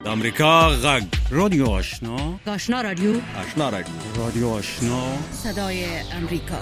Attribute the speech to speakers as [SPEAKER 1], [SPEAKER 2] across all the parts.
[SPEAKER 1] د امریکا غږ رادیو آشنا
[SPEAKER 2] رادیو
[SPEAKER 1] رادیو آشنا
[SPEAKER 2] صدای امریکا.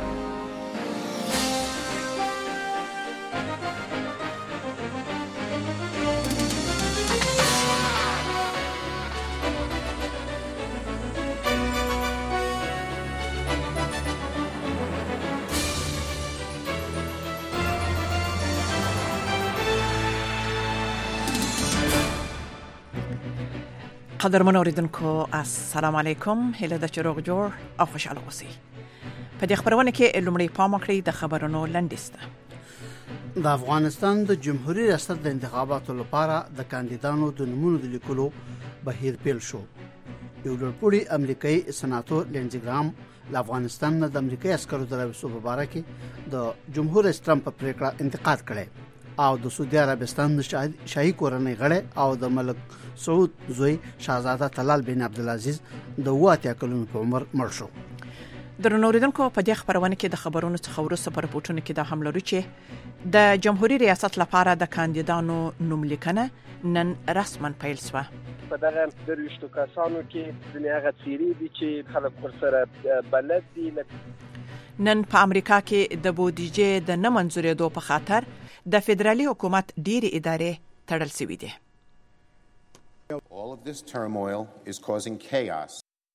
[SPEAKER 3] قدرمن اوریدونکو السلام علیکم، هیله ده چې روغ جوړ او خوشاله اوسئ. په دې خبرونه کې لومړی پام وکړئ د خبرونو لنډیسته.
[SPEAKER 4] د افغانستان د جمهوریت ریاست د انتخاباتو لپاره د کاندیدانو د نومونو د لیکلو بهیر پیل شو. یو لوړپوړي امریکایي سناتور لینزي ګرام له افغانستان نه د امریکایي عسکرو د راوستو په باره کې د جمهور رئیس ټرمپ په پریکړه انتقاد کړی او د سعودي عربستان د شاهي کورنۍ غړی او د ملک سعود زوی شاهزاده طلال بن عبدالعزیز د 80 کلونو په عمر مړ شو.
[SPEAKER 3] درنو اوریدونکو، په دې خبرونه کې د خبرونو څخه وروسته په رپورټونو کې دا هم لرو چې د جمهوریت ریاست لپاره د کاندیدانو نوم لیکنه نن رسما پیل شوه.
[SPEAKER 5] په دغه درويشتو کسانو کې ځینې هغه څیرې دي چې خلک ورسره بلد دي.
[SPEAKER 3] نن په امریکا کې د بودیجې د نه منځورېدو په خاطر د فدرالي حکومت ډېرې ادارې تړل شوې دي.
[SPEAKER 6] All of this turmoil is causing chaos.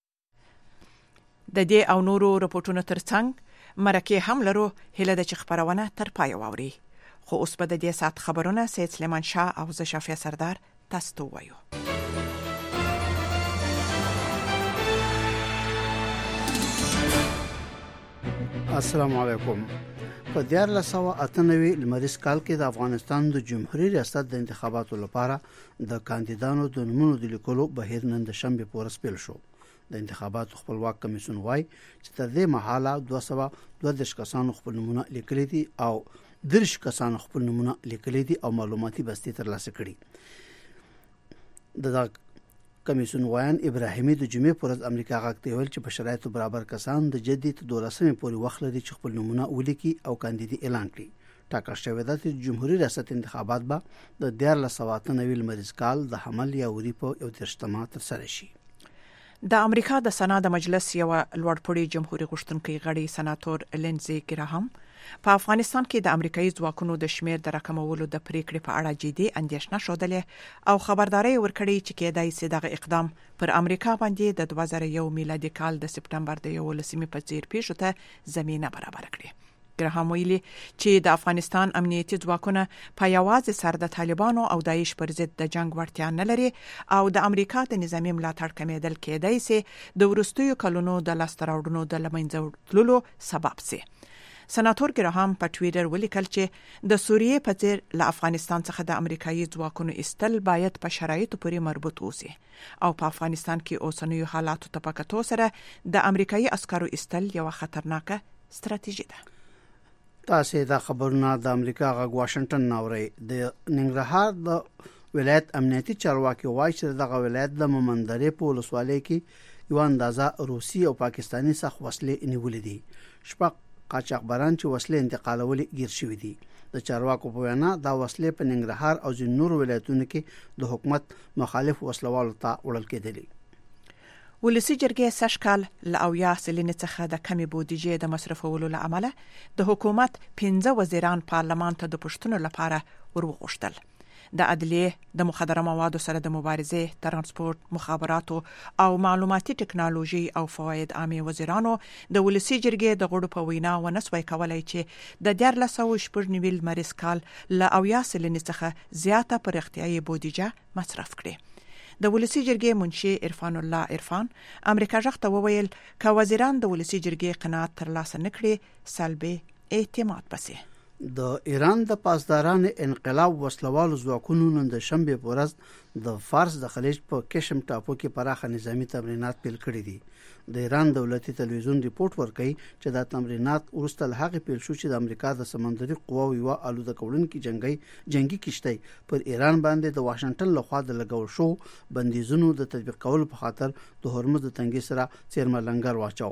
[SPEAKER 3] د دې او نورو رپورټونو ترڅنګ مرکه هم لرو، هیله ده چې خبرونه تر پای واوري. خو اوس به د دې سات خبرونه سید سلیمان شاه او زه شافیه سردار تاسو ته وایو.
[SPEAKER 4] السلام علیکم. په 1998 لمریز کال کې د افغانستان د جمهوریت ریاست د انتخاباتو لپاره د کاندیدانو د نومونو د لیکلو بهیر نن د شنبه په ورځ پیل شو. د انتخاباتو خپلواک کمیسیون وايي چې تر دې مهاله 222 کسانو خپل نومونه لیکلي دي او 30 کسانو خپل نومونه لیکلي دي او معلوماتي بستي ترلاسه کړي. د کمیسیون وایان ابراهیمي د جمعې پر ورځ امریکا غاکته ویل چې په شرایطو برابر کسان د جدي 12 پورې وخت لري چې خپل نومونه ولیکي او کاندیدي اعلان کړي. ټاکل شوی دی چې جمهوریت ریاست انتخابات به د 1999 لمریز کال د حمل یا وری په 31 ترسره شي.
[SPEAKER 3] د امریکا د سنا د مجلس یو لوړپوړي جمهوریت غوښتونکي غړي سناتور لینزي ګراهام په افغانستان کې د امریکایي ځواکونو د شمیر د راکمولو د پریکړې په اړه جدي اندېښنه شودلې او خبرداري ورکړې چې کېدای شي دغه اقدام پر امریکا باندې د 2001 میلادي کال د سپټمبر د 11 په څیر پیښو ته زمينه برابر کړي. ګراهام ویلي چې د افغانستان امنیتي ځواکونه په یوازې سر د طالبانو او داعش پر ضد د جنگ وړتیا نه لري او د امریکا د نظامی ملاتړ کمیدل کېدای شي د ورستیو کلونو د لاستراوړنو د لمنځه وړلو سبب شي. سناتور ګراهام په ټویټر ولیکل چې د سوریې په څیر له افغانستان څخه د امریکایي ځواکونو استل باید په شرایطو پورې مربوط اوسي او په افغانستان کې اوسنیو حالاتو ته په کتو سره د امریکایي عسکرو استل یو خطرناکه ستراتیژي ده.
[SPEAKER 4] تاسو دا خبرونه د امریکا غږ واشنگټن ناوړي. د ننګرهار د ولایت امنیتي چارواکي وایي چې دغه ولایت د مومندرې په ولسوالۍ کې یو اندازه روسي او پاکستاني سخت وسلې نیولې دي. شپږ قاچاقبران چې وسلې انتقالولې گیر شوې دي. د چارواکو په وینا دا وسلې په ننګرهار او ځینو نورو ولایتونو کې د حکومت مخالف وسلوالو ته وړل کېدلې.
[SPEAKER 3] ولسی جرګې سشکال له 80 سلنې څخه د کمی بودیجې د مصرفولو له امله د حکومت 15 وزیران پارلمان ته د پښتنو لپاره وروغوښتل. د عدلیه، د مخدره موادو سره د مبارزې، ترانسپورت، مخابراتو او معلوماتي ټکنالوژي او فواید عامه وزیرانو د ولسی جرګې د غړو په وینا ونسوي کولای چې د 1490 مریض کال له 80 سلنې څخه زیاته پر اختیاري بودیجه مصرف کړي. د ولسی جرګې منشي عرفان الله عرفان امریکا ژغته وویل چې وزیران د ولسی جرګې قناعت ترلاسه نکړي سلبي اعتماد پسې.
[SPEAKER 4] د ایران د پاسداران انقلاب وسلوالو ځواکونو نن د شنبه په ورځ د فارس د خلیج په کشم ټاپو کې پراخه نظامی تمرینات پیل کړي دي. د ایران دولتي تلویزیون ریپورت ورکړي چې دا تمرینات وروسته له هغې پیل شو چې د امریکا د سمندري قواو یو الوده کوونکي جنگي کشتۍ پر ایران باندې د واشنگټن لخوا د لګول شو بندیزونو د تطبیق کولو په خاطر د هرمز د تنګي سره څیرمه لنګر واچاو. د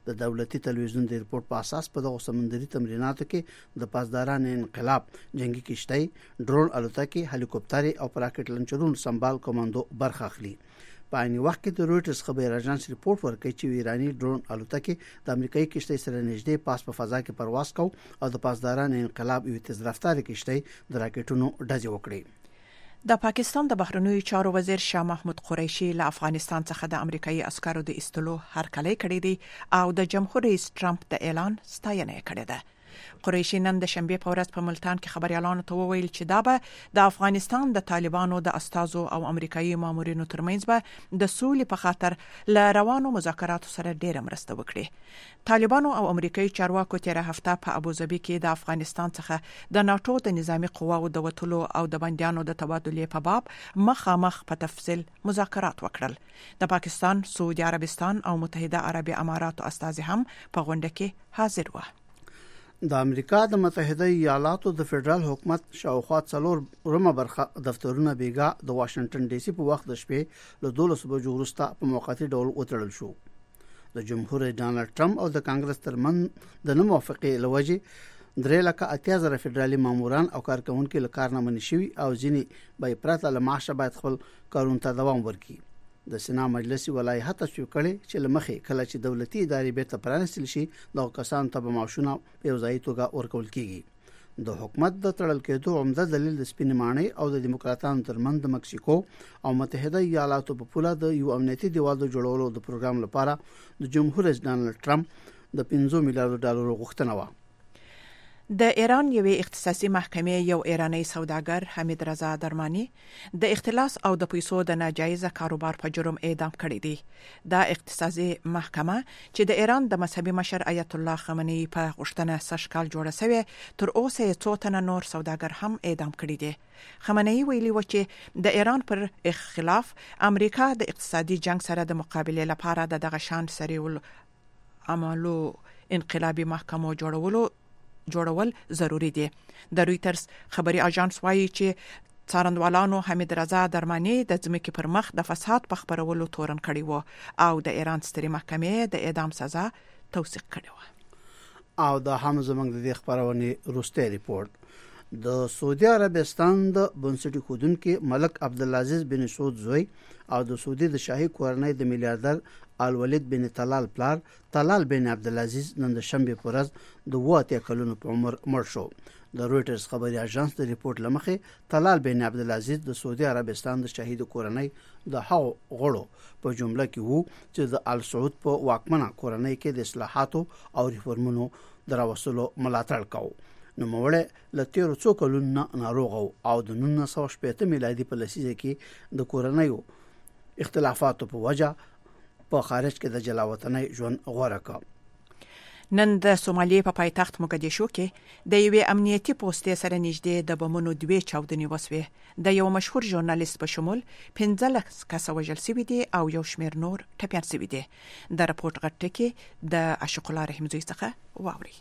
[SPEAKER 4] د دولتي تلویزیون د ریپورت په اساس په دغه سمندري تمریناتو کې د پاسداران انقلاب جنگي کشتۍ، ډرون الوتکې، هلیکوپټر او راکټ لانچرونو سمبال کمانډو برخه اخلي. په عین وخت کې د رويټرز خبري اژانس ریپورت ورکړي چې ایرانی ډرون الوتکې د امریکایي کشتۍ سره نږدې پاس په فضا کې پرواز کو او د پاسداران انقلاب یو تیز رفتار کشتۍ د راکټونو ډزې وکړي.
[SPEAKER 3] د پاکستان د بهرنیو چارو وزیر شاه محمود قریشي له افغانستان څخه د امریکایي عسکرو د ایستلو هرکلی کړی دی او د جمهور رئیس ټرمپ د اعلان ستاینه کړې ده. قریشي نن د شنبه په ورځ په ملتان کې خبريالانو ته وویل چې دا به د افغانستان د طالبانو د استازو او امریکایي مامورینو ترمنځ به د سولې په خاطر ل روانو مذاکراتو سره ډېر مرسته وکړي. طالبانو او امریکایي چارواکو تیر هفته په ابوظبي کې د افغانستان څخه د ناتو د نظامی قواو د وټولو او د بنديانو د تبادلې په باب مخامخ په تفصیل مذاکرات وکړل. د پاکستان، سعودي عربستان او متحده عربي اماراتو استازي هم په غونډه کې حاضر وو.
[SPEAKER 4] د امریکا د متحده ایالاتو د فدرال حکومت شاوخوا 4 برخه دفترونه بیګا د واشنگټن ډي سي په وخت د شپې له 12 بجو وروسته په موقتی ډول وتړل شو. د جمهور رئیس ډانلډ ټرمپ او د کانګرس ترمن د نموافقې لوجه 3,80,000 فدرالي ماموران او کارکونکو له کار نه منع شوي او ځینې به پرته له معاشه باید خپل کارونه ته دوام ورکړي. د سنا مجلس ولای هڅه وکړي چې لمخې کله چې دولتي ادارې بیرته پرانستل شي د کسانو ته به معاشونه په ځای توګه ورکول کیږي. د حکومت د تړل کېدو عمده دلیل د سپین ماڼۍ او د دیموکراتانو ترمن د مکسیکو او متحده ایالاتو په پوله د یو امنیتي دیوال د جوړولو د پروګرام لپاره د جمهور رئیس ډانلډ ټرمپ د 5 میلیارډ ډالر غوښتنه و.
[SPEAKER 3] د ایران یوې اختصاصي محکمې یو ایرانی سوداګر حمید رضا درمانی د اختلاس او د پیسو د ناجایز کاروبار په جرم اعدام کړی دی. دا اختصاصي محکمه چې د ایران د مذهبي مشر آیت الله خامنه‌ای په غوښتنه سشکال جوړه شوې، تر اوسه 2 تنه نور سوداګر هم اعدام کړي دي. خامنه‌ای ویلي و چې د ایران پر خلاف امریکا د اقتصادي جنگ سره د مقابله لپاره دغه شان سریول عملو انقلابي محکمو جوړول ضروری دي. د رويټرز خبري اژانس وایي چې څارندوالانو حمید رضا درمانی د ځمکې پر مخ د فساد په خبرولو تورن کړی و او د ایران ستري محکمې د اعدام سزا توثیق کړی و.
[SPEAKER 4] او د هم زمنګ د خبرونه روسته ریپورت د سعودي عربستان د بنسټي خودونکو ملک عبدالعزیز بن سعود زوی او د سعودي د شاهي کورنۍ د میلیاردر الولید بن طلال پلار طلال بن عبدالعزیز نن د شنبه په ورځ د 80 کلونو په عمر مړ شو. د رويټرز خبري اژانس د ریپورت لمخې طلال بن عبدالعزیز د سعودي عربستان د شاهي کورنۍ د هغو غړو په جمله کې وو چې د ال سعود په واکمنه کورنۍ کې د اصلاحاتو او ریفورمونو دراوصلو ملاتړ کاوه. نو موړه ل 13 کلونو ناروغ او د 1960 میلادي په لسیزه کې د کورنۍ اختلافاتو په وجه په خارج کې د جلاوطنۍ ژوند غوړه کا.
[SPEAKER 3] نن د سومالي په پایتخت موګدیشو کې د یوې امنیتي پوسټې سره نږدې د بمونو 2 چاودنې وسوې. د یو مشهور ژورنالیست په شمول 15 کس وژل شوي دي او یو شمېر نور ټپیان شوي دي. د راپورټ غټ کې د عاشق الله رحیم زوی څخه واوري.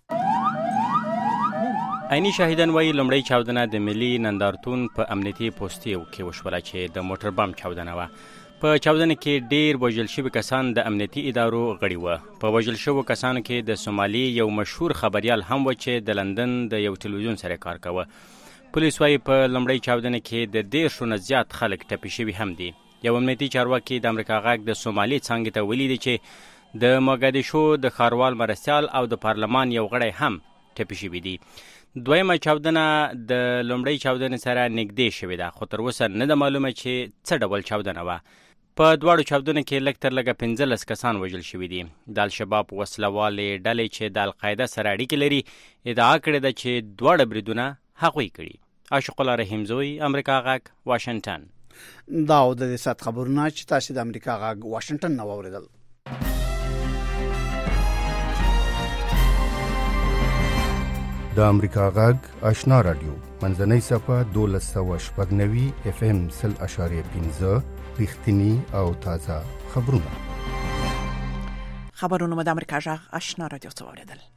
[SPEAKER 7] عیني شاهدان وایي لومړی چاودنه د ملي نندارتون په امنیتي پوسټې کې وشوله چې د موټر بم چاودنه وه. په چاودنه کې ډیر وژل شوي کسان د امنیتي ادارو غړي وو. په وژل شوو کسانو کې د سومالي یو مشهور خبريال هم و چې د لندن د یو ټلویزیون سره کار کوي. پولیس وايي په لومړی چاودنه کې د 10 نه زیات خلک ټپي شوي هم دي. یو امنیتي چارواکي د امریکا غاګ د سومالي څنګه ته ویلي دي چې د موګدیشو د خاروال مرستيال او د پارلمان یو غړی هم ټپي شوي دي. دویمه چاودنه د لومړی چاودنې سره نږدې شوې ده، خو تر اوسه نه ده معلومه چې څه ډول چاودنه وه. په دواړو چاودنو کې لږ تر لږه 15 کسان وژل شوي دي. د الشباب وسلوالې ډلې چې د القاعده سره اړیکې لري ادعا کړې ده چې دواړه بریدونه هغوی کړي. عاشق الله رحیم زوی، امریکا غاګ، واشنگټن.
[SPEAKER 4] دا د سات خبرونه چې تاسو د امریکا غاګ واشنگټن نو اوریدل.
[SPEAKER 8] د امریکا غاګ آشنا رادیو منځنۍ صفه 1290 FM 0.5 رښتینی او تازه خبرونه.
[SPEAKER 3] خبرونه د امریکا غاګ آشنا رادیو څخه اوریدل.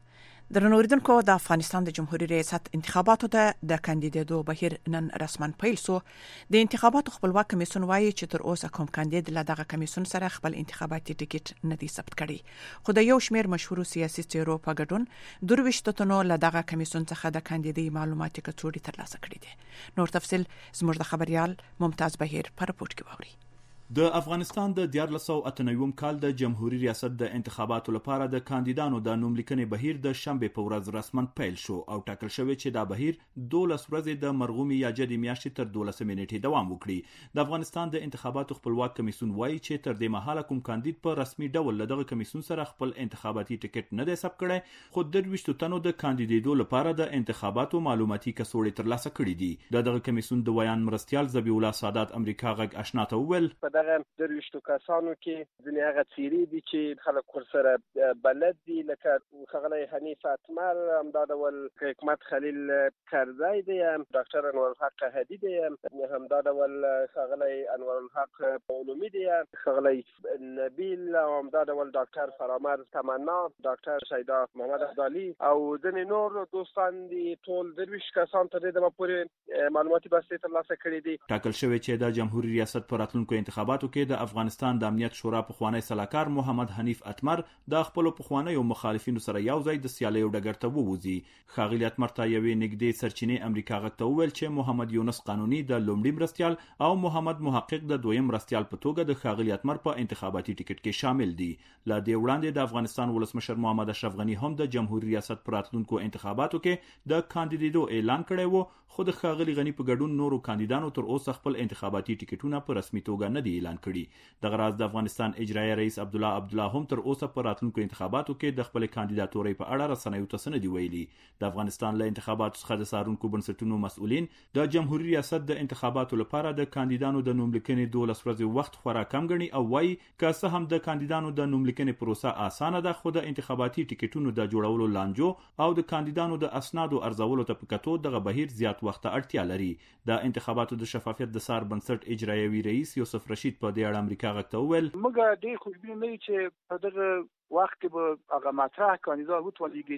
[SPEAKER 3] درنوریدونکو د افغانستان د جمهوریت ریاست انتخاباتو ته د کاندیدېدو بهیر نن رسما پیل شو. د انتخاباتو خپلواک کمیسیون وایي چې تر اوسه کوم کاندید له دغه کمیسیون سره خپل انتخاباتي ټیکټ نه دی ثبت کړی، خو د یو شمېر مشهورو سیاسي څیرو په ګډون 22 تنو له دغه کمیسیون څخه د کاندیدۍ معلوماتي کڅوړې ترلاسه کړې دي. نور تفصيل زموږ د خبريال ممتاز بهیر په رپورټ کې واوري.
[SPEAKER 9] د افغانستان د 1998 کال د جمهوریت ریاست د انتخاباتو لپاره د کاندیدانو د نوملیکنې بهیر د شنبه په ورځ رسما پیل شو او ټاکل شوی چې دا بهیر 12 ورځې د مرغومي یا جدي میاشتې تر 12 نیټې دوام وکړي. د افغانستان د انتخاباتو خپلواک کمیسیون وایي چې تر دې مهاله کوم کاندید په رسمي ډول له دغه کمیسیون سره خپل انتخاباتي ټیکټ نه دی ثبت کړی، خو 23 تنو د کاندیدېدو لپاره د انتخاباتو معلوماتي کڅوړې ترلاسه کړې دي. دغه کمیسیون د ویان مرستيال ذبیح الله سادات امریکا غږ آشنا ته وویل
[SPEAKER 5] دغه درویشتو کسانو کې ځینې هغه څیرې دي چې خلک ورسره بلد دي، لکه ښاغلی حنیف اتمر، همدا ډول حکمت خلیل کرزی دی، ډاکټر انوارالحق هدی دی، همدا ډول ښاغلی انوارالحق علومي دی، ښاغلی نبیل، همدا ډول ډاکټر فرامرز تمنا، ډاکټر شیدا محمد افضالي او ځینې نور دوستان دي. ټول درویش کسان تر دې دمه پورې معلوماتي بستې ترلاسه کړي دي.
[SPEAKER 9] ټاکل شوی چې د جمهوریت ریاست په راتلونکو انتخاباتو کې د افغانستان د امنیت شورا پخوانی سلاکار محمد حنیف اتمر د خپل پخوانی مخالفینو سره یو ځای د سیالیو ډګر ته ووځي. ښاغلی اتمر ته یوې نږدې سرچینې امریکا غږ ته وویل چې محمد یونس قانوني د لومړي مرستيال او محمد محقق د دویم مرستيال په توګه د ښاغلی اتمر په انتخاباتي ټیکټ کې شامل دي. لا دې وړاندې د افغانستان ولسمشر محمد اشرف غنی هم د جمهوریت ریاست پر راتلونکو انتخاباتو کې د کاندیدېدو اعلان کړی و، خو د ښاغلی غنی په ګډون نورو کاندیدانو تر اوسه خپل انتخاباتي ټیکټونه په رسمي توګه نه دی اعلان کړي. دغه راز د افغانستان اجرایي رئیس عبدالله هم تر اوسه په راتلونکو انتخاباتو کې د خپل کاندیداتورۍ په اړه رسنیو ته څه نه دي ویلي. د افغانستان له انتخاباتو څخه د څارونکو بنسټونو مسؤلین د جمهوریت ریاست د انتخاباتو لپاره د کاندیدانو د نوملیکنې 12 ورځې وخت خورا کم ګڼي او وایي که څه هم د کاندیدانو د نوملیکنې پروسه اسانه ده، خو د انتخاباتي ټیکټونو د جوړولو لانجو او د کاندیدانو د اسنادو ارزولو ته په کتو دغه بهیر زیات وخت اړتیا لري. د انتخاباتو د شفافیت د سار بنسټ اجرایوي رئیس یوسف رشید په دې اړه امریکا غږ ته وویل
[SPEAKER 10] موږ ډېر خوشبین نه یو چې په دغه وخت کې به هغه مطرح کاندیدا وټولېږي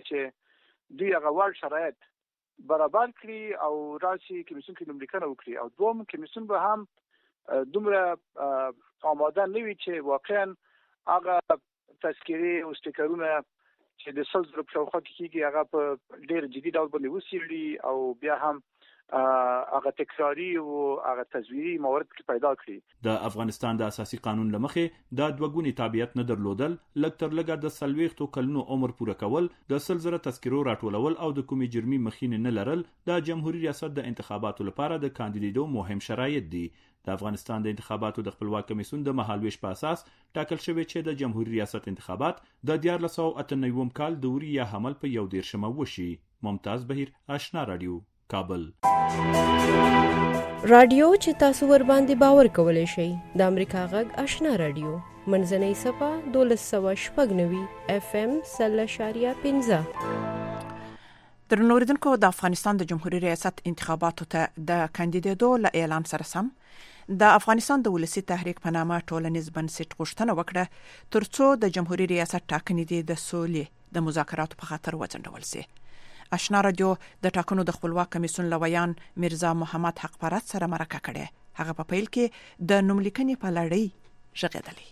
[SPEAKER 10] چې دوی هغه وړ شرایط برابر کړي او راشي کمیسیون کې نوملیکنه وکړي، او دوم کمیسیون به هم دومره آماده نه وي چې واقعا هغه تذکیرې او سټیکرونه چې د 100 زره په شاوخوا کې کېږي هغه په ډېر جدي ډول باندې وڅېړي او بیا هم هغه تکراری او هغه تزویری موارد کې پیدا کړي.
[SPEAKER 9] د افغانستان د اساسي قانون لمخې د دوګونی تابعیت نه درلودل، لږ تر لږه د 40 کلونو عمر پوره کول، د 100 زره تذکرو راټولول او د کومې جرمي مخینه نه لرل د جمهوریت ریاست د انتخاباتو لپاره د کاندیدېدو مهم شرایط دي. د افغانستان د انتخاباتو د خپلواک کمیسیون د مهالویش په اساس ټاکل شوی چې د جمهوریت ریاست انتخابات د 1998 کال د وری یا حمل په 11 وشي. ممتاز بهیر، آشنا رادیو، کابل.
[SPEAKER 11] رادیو چې تاسو ور باندې باور کولای شئ د امریکا غږ آشنا رادیو منځنۍ صفه 1290 FM 0.15.
[SPEAKER 3] درنوریدونکو د افغانستان د جمهوریت ریاست انتخاباتو ته د کاندیدېدو له اعلان سره سم د افغانستان د ولسی تحریک په نامه ټولنیز بنسټ غوښتنه وکړه ترڅو د جمهوریت ریاست ټاکنې د سولې د مذاکراتو په خاطر وځنډول شي. آشنا رادیو د ټاکنو د خپلواک کمیسیون لویان مرزا محمد حق پرست سره مرکه کړې. هغه په پیل کې د نوملیکنې په لړۍ ژغېدلې.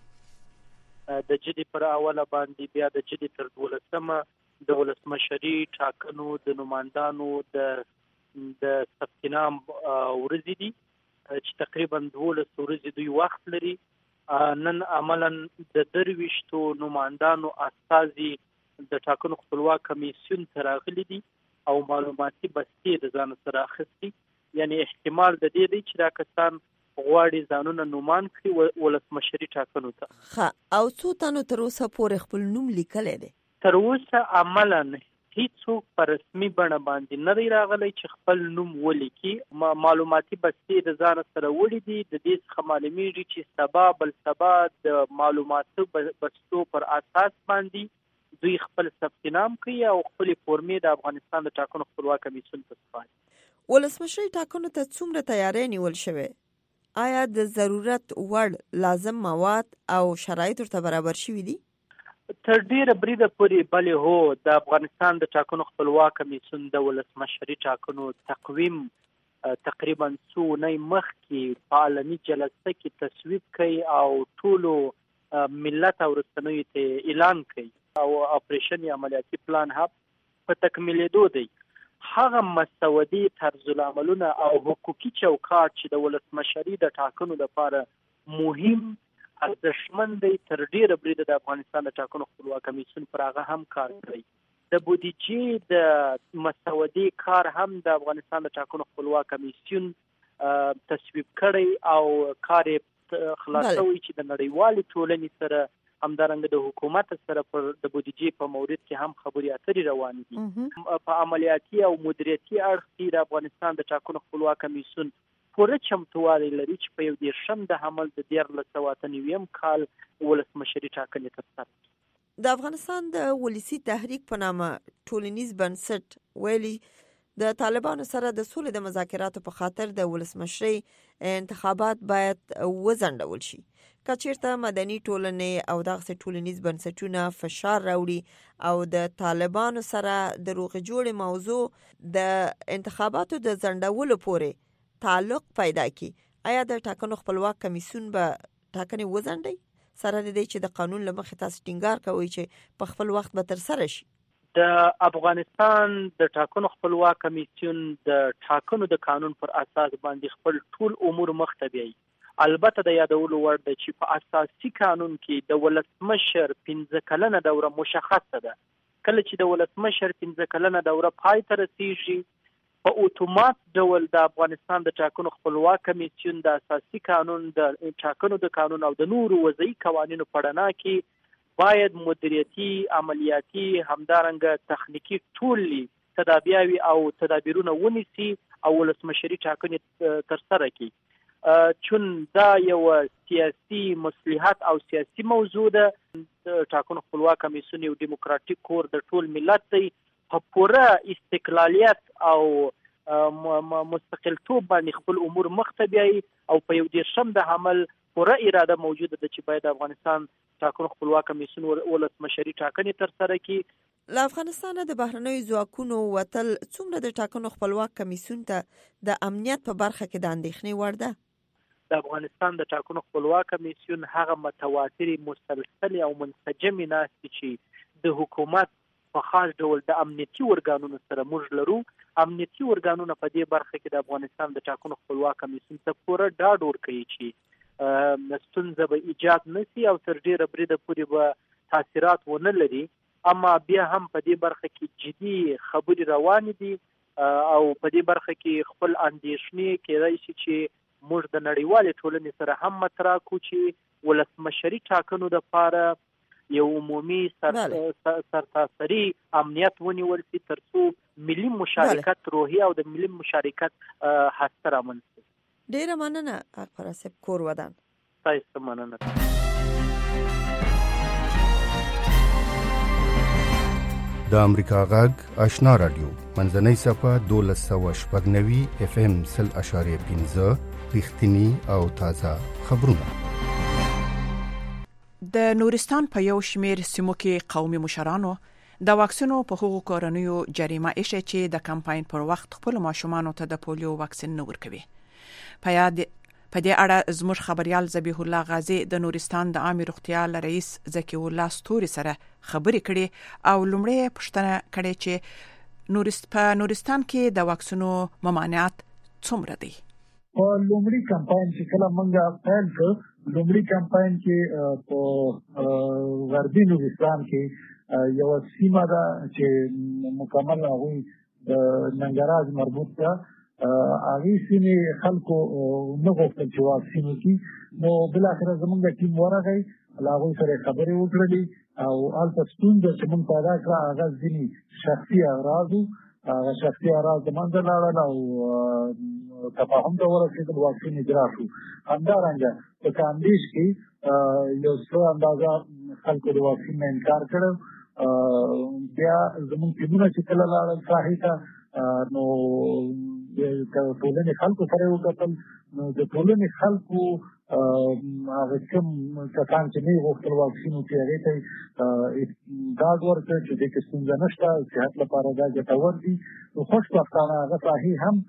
[SPEAKER 12] د جدي پر اوله باندې بیا د جدي تر 12مه د ولسمشري ټاکنو د نمائندانو د ثبتنام ورځې دي چې تقریبا 12 ورځې دوی وخت لري. نن عملاً د 23 نمائندانو استازي د ټاکنو خپلواک کمیسیون ته راغلي دي او معلوماتي بستې د ځان سره اخیستي، یعنی احتمال د دې دی چې دا کسان غواړي ځانونه نومان کړي ولسمشري ټاکنو ته.
[SPEAKER 13] او څو تنو تر اوسه پورې خپل نوم لیکلی دی؟
[SPEAKER 12] تر اوسه عملاً هیڅوک په رسمي بڼه باندې نه دی راغلی چې خپل نوم ولیکي. معلوماتي بستې د ځان سره وړي دي. د دې څخه معلومیږي چې سبا بل سبا د معلوماتو بستو پر اساس باندې دوی خپل ثبت نام کوي او خپل فورمې د افغانستان د ټاکنو خپلواک کمیسیون ته سپاري.
[SPEAKER 13] ولسمشري ټاکنو ته څومره تیاری نیول شوی؟ آیا د ضرورت وړ لازم مواد او شرایط ورته برابر شوي دي؟
[SPEAKER 12] تر ډیره بریده پورې بلې هو د افغانستان د ټاکنو خپلواک کمیسیون د ولسمشري ټاکنو تقویم تقریبا څو اونۍ مخکې په علني جلسه کې تصویب کوي او ټولو ملت او رسنیو ته اعلان کوي او اپریشن یا عملیاتي پلان هم په تکمیلېدو دی. هغه مسودي طرز العملونه او حقوقي چوکاټ چې د ولسمشري د ټاکنو لپاره مهم ارزښتمن دی تر ډیره بریده د افغانستان د ټاکنو خپلواک کمیسیون پر هغه هم کار کوي. د بودیجې د مسودي کار هم د افغانستان د ټاکنو خپلواک کمیسیون تصویب کړی او کار خلاصوي چې د نړیوالې ټولنې سره همدارنګه د حکومت سره پر د بودیجې په مورد کې هم خبرې اترې روانې دي. په عملیاتي او مدیریتي اړخ کې د افغانستان د ټاکنو خپلواک کمیسیون پوره چمتووالی لري چې په 11 د حمل د 1998 کال ولسمشري ټاکنې ترسره کړي.
[SPEAKER 13] د افغانستان د ولسی تحریک په نامه ټولنیز بنسټ ویلي د طالبانو سره د سولې د مذاکراتو په خاطر د ولسمشري انتخابات باید وځنډول شي. کچیرته مدني ټولنې او دغه ټولنیز بنسټونه فشار راوړي او د طالبانو سره د روغ جوړ موضوع د انتخاباتو د ځنډولو پورې تعلق پیدا کی، آیا د ټاکنو خپلواک کمیسیون به ټاکنې وځنډي سره د دې چې د قانون له مخې تاسو ټینګار کوي چې په خپل وخت به تر سره شي؟
[SPEAKER 12] د افغانستان د ټاکنو خپلواک کمیسیون د ټاکنو د قانون پر اساس باندې خپل ټول امور مخته بیاي. البته د یادولو وړ ده چې په اساسي قانون کې د ولسمشر 15 کلنه دوره مشخصه ده. کله چې د ولسمشر 15 کلنه دوره پای ته رسیږي په اتومات ډول د افغانستان د ټاکنو خپلواک کمیسیون د اساسي قانون د ټاکنو د قانون او د نورو وضعي قوانینو په رڼا کې باید مدیریتي عملیاتي همدارنګه تخنیکی ټولي تدابیري او تدابیرونه ونیسي او ولسمشري ټاکنې ترسره کړي. چون دا یو سیاسي مصلحت او سیاسي موضوع ده. د ټاکنو خپلواک کمیسیون یو دیموکراتیک کور د ټول ملت دی په پوره استقلالیت او مستقلتوب باندې خپل امور مخته بیاي او په 11 د حمل پوره اراده موجوده ده چې باید د افغانستان ټاکنو خپلواک کمیسیون ولسمشري ټاکنې ترسره کړي.
[SPEAKER 13] له افغانستان د بهرنیو ځواکونو وتل څومره د ټاکنو خپلواک کمیسیون ته د امنیت په برخه کې د اندېښنې وړ ده؟
[SPEAKER 12] د افغانستان د ټاکنو خپلواک کمیسیون هغه متواتري مسلسل او منسجمې ناستې چې د حکومت په خاص ډول د امنیتي ورګانونو سره موږ لرو. امنیتي ورګانونه په دې برخه کې د افغانستان د ټاکنو خپلواک کمیسیون ته پوره ډاډ ورکوي چې ستونزه به ایجاد نشي او تر ډیره بریده پورې به تاثیرات ونه لري. اما بیا هم په دې برخه کې جدي خبرې روانې دي او په دې برخه کې خپل اندېښنې کېدای شي چې موږ د نړیوالې ټولنې سره هم مطرح کړو چې ولسمشري ټاکنو لپاره یو عمومي سرتاسري امنیت ونیول شي ترڅو ملي مشارکت روحي او د ملي مشارکت هڅه رامنځته شي.
[SPEAKER 13] ډیره مننه اکبر صاحب کور ودان.
[SPEAKER 12] تاسو مننه.
[SPEAKER 8] د امریکا غږ آشنا رادیو منځنۍ صفه 1290 اف ام 0.15 رښتینی او تازه خبرونه.
[SPEAKER 3] د نورستان په یو شمیر سیمو کې قومي مشرانو د واکسینو په حقوقو کورنیو جریمه ایښې چې د کمپاین پر وخت خپل ماشومان ته د پولیو واکسین نه ورکوي. په دې اړه زموږ خبريال ذبیح الله غازی د نورستان د عامه روغتیا رئیس زکی الله ستوري سره خبرې کړي او لومړی پوښتنه کړې چې په نورستان کې د واکسینو ممانعت څومره دي؟
[SPEAKER 14] لومړی کمپاین چې کله موږ پیل کړ، لومړی کمپاین کې په غربي نورستان کې یو سیمه ده چې مکمل هغه د ننګراج مربوط ده. هغه سیمې خلکو نه غوښتل چې واکسین وکړي، نو بل اخر زموږ ټیم ورغی هغه سره خبرې وکړلې او البته ستونزه چې موږ پیدا کړه هغه ځینې شخصي اغراض هغه شخصي اغراض د منځه لاړل او تفاهم ته ورسېدل، واکسین اجرا شو. همدارنګه په کاندیش کې یو څه اندازه خلکو د واکسین نه انکار کړی. بیا زموږ ټیمونه چې کله لاړل ساحې ته، نو د ټولنې خلکو سره وکتل، نو د ټولنې خلکو هغه کوم کسان چې نه غوښتل واکسین وکړي هغې ته ډاډ ورکړ چې دې کې ستونزه نشته، صحت لپاره دا ګټور دي. خوشبختانه هغه ساحې هم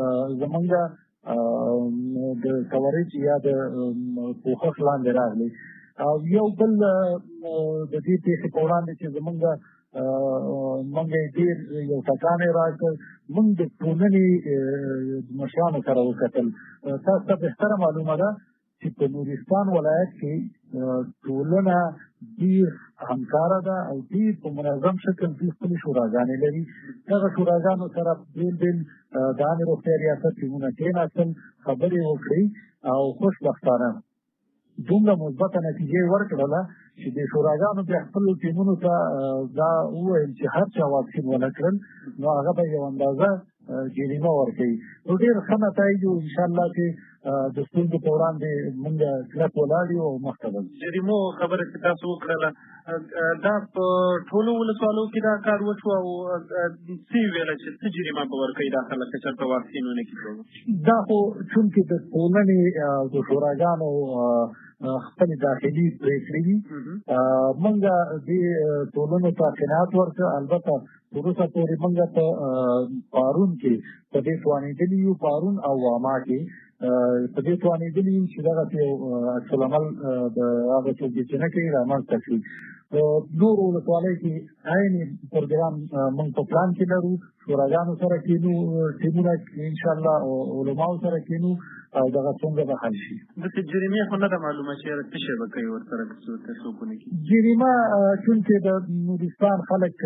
[SPEAKER 14] زمونږ د کوریج یا د پوښښ لاندې راغلي. او یو بل د دې پیښې په وړاندې چې موږ ډېر یو ټکان یې راکړ، موږ د ټولنې مشرانو سره وکتل. تاسو ته بهتره معلومه ده چې په نورستان ولایت کې ټولنه ډېر همکاره ده او ډېر په منظم شکل دوی خپلې شوراګانې لري. دغه شوراګانو سره بېل بېل د عامې روغتیا ریاست ټیمونه کېناستل، خبرې وکړئ او خوشبختانه دومره مثبته نتیجې ورکړله چې د شوراګانو بیا خپلو ټیمونو ته دا وویل چې هر چا واکسین ونه کړل نو هغه به یو اندازه جریمه ورکوي. نو ډېر ښه نتایج و. انشاءالله چې د ستونزو په وړاندې موږ کلک ولاړ یو او مخته ځو.
[SPEAKER 15] جریمو خبره چې تاسو وکړله دا په ټولو ولسوالو کې دا کار وشو او څه ویله چې څه جریمه به ورکوي دا خلک چې چېرته واکسین ونه کړي؟
[SPEAKER 14] دا خو چونکې د ټولنې د شوراګانو خپلې داخلي پرېکړې دي، موږ دې ټولنو ته قناعت ورکړه. البته وروسته پورې موږ په پارون کې په دې توانېدلي یو، پارون او واما کې په دې توانېدلي یو چې دغه یو عکس العمل د هغه څوک چې نه کوي رامنځته کړي. نورو ولسوالیو کې عین پروګرام موږ په پلان کې لرو، شوراګانو سره کېنو، ټیمونه انشاءالله علماو سره کېنو او دغه څنګه به حل شي.
[SPEAKER 15] داسې جریمې خو نه ده معلومه چې څه شی به کوي ورسره که څوک ونه کړي؟
[SPEAKER 14] جریمه چونکې د نورستان خلک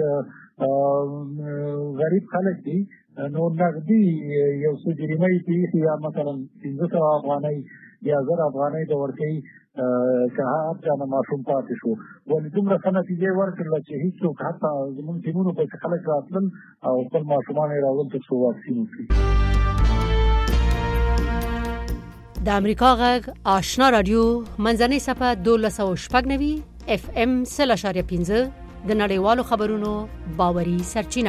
[SPEAKER 14] غریب خلک دي نو نغدي یو څه جریمه یې پېښي یا مثلا 1500 افغانۍ یا 1000 افغانۍ به ورکوي که هر چا نه ماشوم پاتې شو. ولې دومره ښه نتیجې ورکړله چې هېڅوک حتی زموږ ټیمونو پسې خلک راتلل او خپل ماشومان یې راوړل تر څو واکسین وکړي.
[SPEAKER 2] د امریکا غږ آشنا رادیو منځنۍ صفحه 1290 FM 0.15 د نړیوالو خبرونو باوري سرچینه.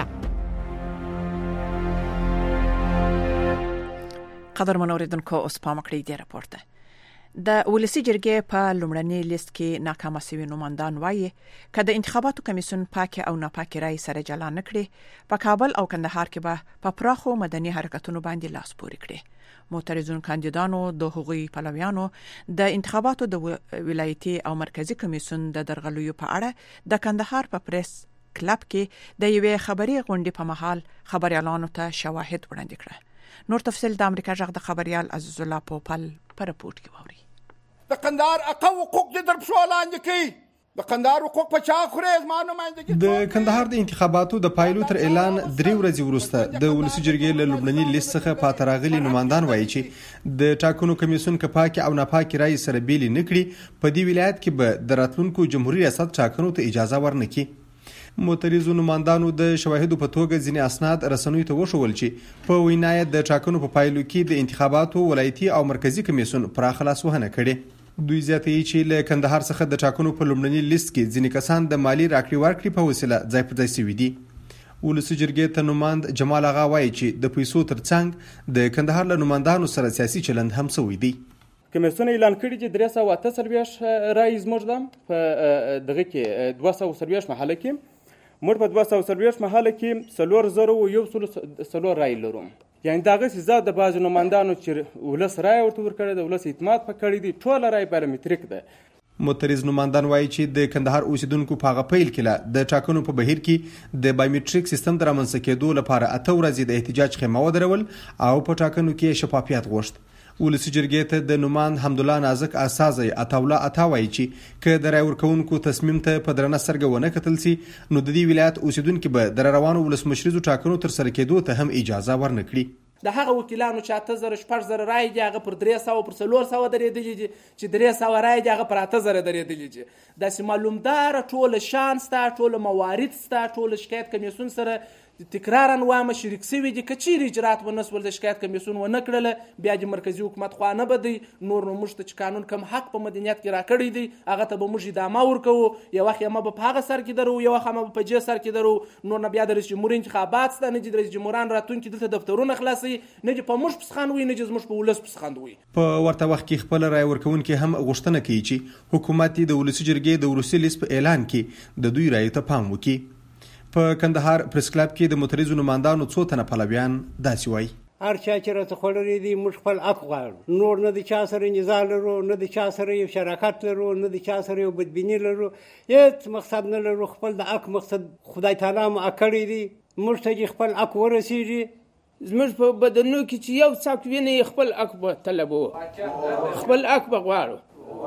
[SPEAKER 3] قدرمن اوریدونکو اوس پام کړئ د راپور ته. د ولسی جرګې په لومړني لیست کې ناکامه شوی نوماندان وایي چې د انتخاباتو کمیسیون پاکه او ناپاکه رای سره جلا نکړي په کابل او کندهار کې به په پراخو مدني حرکتونو باندې لاس پورې کړي. معترضون کاندیدانو د حقوقي پلویانو د انتخاباتو د ولایتي او مرکزی کمیسیون د درغلیو په اړه د کندهار په پریس کلب کې د یوې خبري غونډې په محل خبريالانو ته شواهد وړاندې کړه. نور تفصیل د امریکا جغ د خبريال عزیز الله پوپل پر رپورت کې ووري.
[SPEAKER 16] د قندهار حقوق د درپښولان کې د قندهار حقوق په چا خوري زمانو ماندګي.
[SPEAKER 17] د قندهار د انتخاباتو د پایلو تر اعلان 3 ورځې وروسته د ولسی جرګې له لومړني لیست څخه پاتراغلي نوماندان وایي چې د ټاکنو کمیسیون کپاکي او ناپاکي رای سره بیل نکړي په دې ولایت کې به د راتلونکو جمهوریت ریاست ټاکنو ته اجازه ورنکړي. معترضو نوماندانو د شواهدو په توګه ځینې اسناد رسنیو ته وښول چې په وینایت د ټاکنو په پایلو کې د انتخاباتو ولایتي او مرکزی کمیسیون پراخ لاسوهنه کړي. دوی زیاتوي چې له کندهار څخه د ټاکنو په لومړني لیست کې ځینې کسان د مالی راکړې ورکړې په وسیله ځای په ځای شوي دي. ولسی جرګې ته نوماند جمال اغا وایي چې د پیسو ترڅنګ د کندهار له نوماندانو سره سیاسي چلند هم شوی دی.
[SPEAKER 18] کمیسیون اعلان کړی چې 348 رای زموږ دم په دغه کې 240 محله کې موږ په 240 محله کې 4001 رای لرو. یعنی داغه سزا د باز نوماندانو چې ولس رای ورته ورکړي د ولس اعتماد پکړی دي ټول رای بایومټریک ده.
[SPEAKER 17] معترض نوماندان وایي چې د کندهار اوسیدونکو په غو پیل کې د ټاکنو په بهیر کې د بایومټریک سیستم د رامنځته کېدو لپاره 8 ورځې د احتجاج خیمه ودرول او په ټاکنو کې شفافیت غوښت. ولسی جرګې ته د نوماند حمدالله نازک اساسي عطاوله عطاوي چې که د رای ورکوونکو تصمیم ته په درنه سترګه کتل سي نو د دې ولایت اوسیدونکو به د روانو ولسمشریزو ټاکنو تر سره کېدو ته هم اجازه ورنکړي.
[SPEAKER 19] د هغه وکیلانو چې 8000 شپږ رای دی هغه پر 300 پر 400 درېدلې دي چې 300 رای دی هغه پر 8000 درېدلې دي. د معلومدار ټول شانس تا ټول موارد ستا ټول شکایت کمیسیون سره تکرارا وامه شریک شوي دي که چیرې اجرات ونه سول د شکایت کمیسیون ونه کړله بیا د مرکزي حکومت خوا نه به دی نور نو موږ ته چې قانون کم حق په مدنیت کې راکړی دی هغه ته به موږ ادامه ورکوو یو وخت یې به په هغه سر کې درو یو وخت به په جې سر کې درو نور نه بیا د رئیس جمهور انتخابات سته نه د رئیس جمهوران راتلونکي دلته دفترونه خلاصي نه چې په موږ پسخاند وي نه چې زموږ په ولس پسخاند وي.
[SPEAKER 17] په ورته وخت کې خپل رای ورکوونکي هم غوښتنه کوي چې حکومت د ولسي جرګې د وروستي لیست په اعلان کې د دوی رای ته پام وکړي. په کندهار پریس کلب کې د متریزو نمائندانو څو تنه پلویان داسې وایي
[SPEAKER 20] هر چا چې راته خوړلې دي موږ خپل حق غواړو نور نه د چا سره نزاع لرو نه د چا سره یو شراکت لرو نه د چا سره یو بدبیني لرو هیڅ مقصد نه لرو خپل د حق مقصد خدای تعالی مو اکړی دي موږ ته خپل حق ورسیږي
[SPEAKER 21] زموږ په بدنو کې چې یو څاک ویني خپل حق به طلبو خپل حق به غواړو.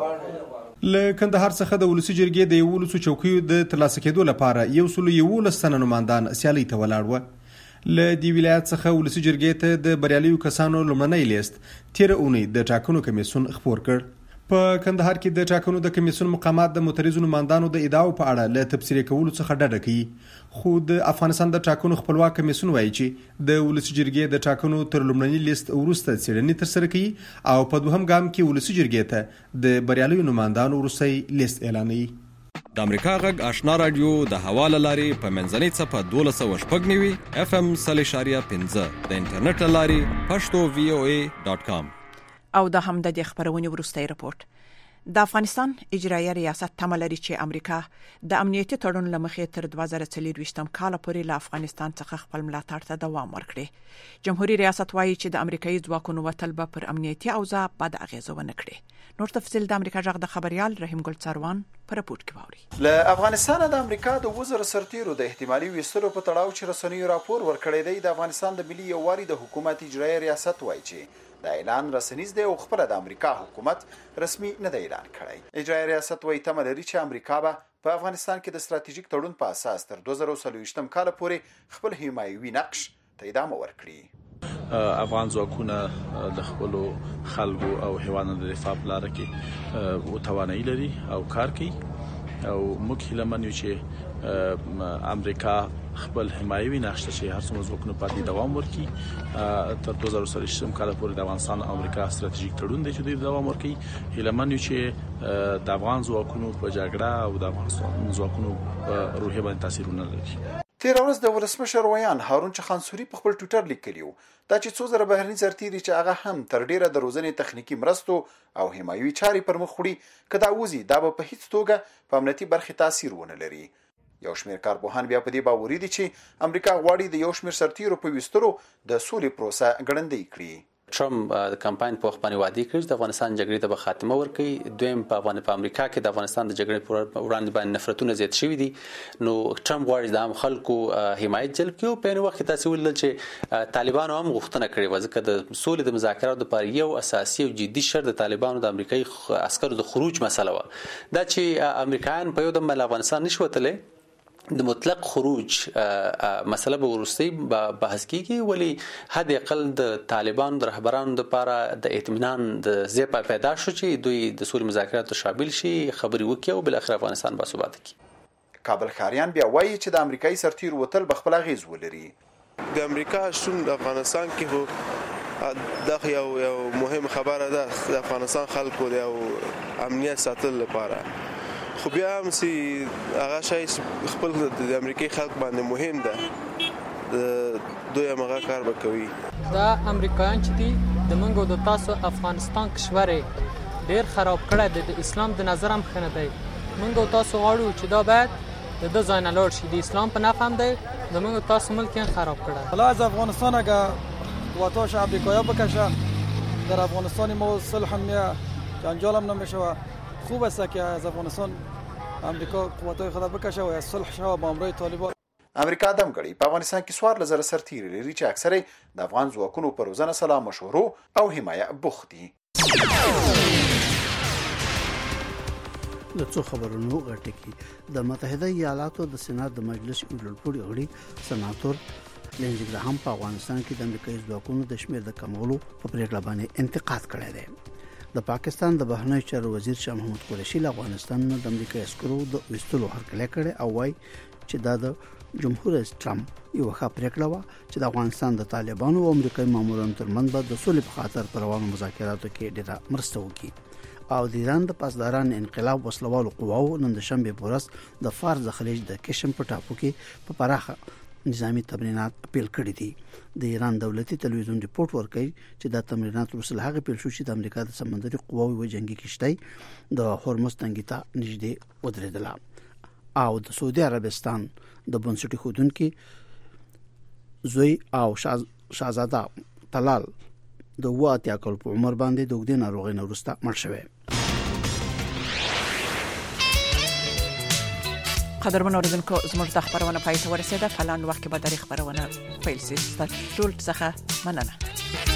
[SPEAKER 17] له کندهار څخه د ولسي جرګې د 11 چوکیو د ترلاسه کېدو لپاره 111 تنه نمائندان سیالۍ ته ولاړ وو. له دې ولایت څخه ولسي جرګې ته د بریالیو کسانو لومړنی لیست تیر اونۍ د ټاکنو کمیسیون خپور کړ. په کندهار کې د ټاکنو د کمیسیون مقامات د متریزو نمائندانو د ادعاو په اړه له تبصرې کولو څخه ډډه کوي خو د افغانستان د ټاکنو خپلواک کمیسیون وایي چې د ولسي جرګې د ټاکنو تر لومړني لیست وروسته څېړنې ترسره کوي او په دوهم ګام کې ولسي جرګې ته د بریالیو نمائندانو وروستی لیست اعلانوي.
[SPEAKER 22] د امریکا غږ آشنا رادیو د حواله لارې په منځنۍ څپه 12.9 FM 3.15 د انټرنیټ لارې پښتو voa.com
[SPEAKER 3] او د هم د خبرونې وروستي رپورت. د افغانستان اجرایي ریاست تمه لري چې امریکا د امنیتي تړون لمخې تر 2024 کال پورې له افغانستان څخه خپل ملاتړ ته دوام ورکړي. جمهوریت ریاست وایي چې د امریکایي ځواکونو وتل به پر امنیتي اوضاع بد اغیزه ونه کړي. نور تفصیل د امریکا جغ د خبريال رحیم ګل څاروان په رپورت کې واوري.
[SPEAKER 23] له افغانستان د امریکا د وزیر سرتیرو د احتمالي ویستلو په تړاو چې رسنیو راپور ورکړی دی د افغانستان د ملي یووالي د حکومت اجرایي ریاست وایي چې د اعلان رسنیز دی او خبره د امریکا حکومت رسمي نه دی اعلان کړی. اجرایي ریاست وایي تمه لري چې امریکا به په افغانستان کې د ستراتیژیک تړون په اساس تر 2023 کال پورې خپل حمایوي نقش ته ادامه ورکړي.
[SPEAKER 24] افغان ځواکونه د خپل خلکو او حیواناتو د دفاع په لار کې او توانایي لري او کار کوي او موږ هیله من یو چې امریکا خپل حمایوي نقش چې هر څومره ځواکونه پاتې دوام ورکړي تر 2023 کال پورې د افغانستان او امریکا ستراتیژیک تړون دی چې دوام ورکړي. هیله من یو چې د افغان ځواکونو په جګړه او د افغانستان ځواکونو په روحیه باندې تاثیر ونه لري.
[SPEAKER 23] تیر ورځ د ولسمشر ویان هارون چخانسوري په خپل ټوئیټر لیکلیو دا چې څو زره بهرني سرتیري چې هغه هم تر ډیره د روزنې تخنیکی مرستو او حمایوي چاري پر مخ وړي کدا وزي دا په هیڅ توګه په امنیتي برخه تاثیر ونه لري. یو شمېر کارپوهان بیا په دې باوري دي چې امریکا غواړي د یو شمېر سرتیرو په وسترو د سولې پروسه ګړندۍ کړي.
[SPEAKER 25] ټرمپ د کمپاین په وخت باندې وعده کړی د افغانستان جګړې ته به خاتمه ورکړي. دویم په امریکا کې د افغانستان د جګړې پر وړاندې باندې نفرتونه زیات شوي دي نو ټرمپ غواړي د عام خلکو حمایت جلب کړي. په وخت کې تاسو ولل چې طالبانو هم غوښتنه کړې و ځکه د سولې د مذاکراتو لپاره یو اساسي او جدي شرط د طالبانو د امریکایي عسکرو د خروج مسله و. دا چې امریکایان په یو د افغانستان نشوتلې د مطلق خروج مسله به ورستی بحث کیږي ولی حد اقل د طالبان د رهبرانو لپاره د اطمینان د زیپا پیدا شو چې دوی د سولې مذاکراتو شامل شي خبري وکړي او بل اخر افغانستان با ثبات کړي.
[SPEAKER 23] کابل خاریان بیا وایي چې د امریکایي سرتیر وتل بخپل غیز ولري.
[SPEAKER 26] د امریکا شتون د افغانستان کې دا یو مهم خبره ده د افغانستان خلکو د امنیت ساتل لپاره خو بیا هم سي هغه شای خپل د امریکای خلک باندې مهم ده دوی هغه کار وکوي.
[SPEAKER 27] دا امریکایان چې دي د منګو د تاسو افغانستان کشور ډیر خراب کړی دی د اسلام د نظر هم خنه دی منګو تاسو غواړو چې دا باید د دو ځای نه لاړ شي د اسلام په نفع هم دی د منګو تاسو ملک خراب کړی.
[SPEAKER 28] حالا از افغانستان اگه قواتاش امریکایی بکشه در افغانستان ما صلح هم جنجال هم نمیشه خوب است که از افغانستان امریکا قوتای خود بکشه و از صلح شوه با امرای طالبان.
[SPEAKER 23] امریکا دم غړي په افغانستان کې سوار لزر سرتیري لري چې اکثره د افغان ځواکونو پر روزنه سلام مشورو او حمایه بوختي.
[SPEAKER 4] د څو خبرونو غټکی د متحده ایالاتو د سېنات د مجلس اولپوري غړي سناتور لینزي ګراهام په افغانستان کې د امریکایي ځواکونو د شمیر د کمولو په پریکړه باندې انتقاد کړی دی. د پاکستان د بهرنی چارو وزیر شاه محمود قریشي له افغانستان د امریکایي عسکرو د وستلو هرکلی کړی او وايي چې دا د جمهور رئیس ټرمپ یو ښه پریکړه و چې د افغانستان د طالبانو او امریکایي مامورانو ترمنځ به د صلح په خاطر پر روانو مذاکراتو کې ډېره مرسته وکړي. او د ایران د پاسداران انقلاب وسلوالو قواو نن د شنبه په ورځ د فارس د خلیج د کشم په ټاپو کې په پراخه نظامی تمرینات پیل کړي دي. د ایران دولتي تلویزیون ریپورت ورکړي چې دا تمرینات وروسته هغه پیل شو چې د امریکا د سمندري قواو و جنگي کشتۍ د هورمز تنګي ته نږدې ودرېدله. او د سعودي عربستان د بنسټي خودونکو زوی او شاهزاده طلال د 80 کال په عمر باندې د وګړي ناروغي نه وروسته مړ شوی.
[SPEAKER 3] قدرمن اوریدونکو زموږ د خبرونه پای ته ورسیده. فلان وخت کې به د خبرونه پیل شي. ټول څخه مننه.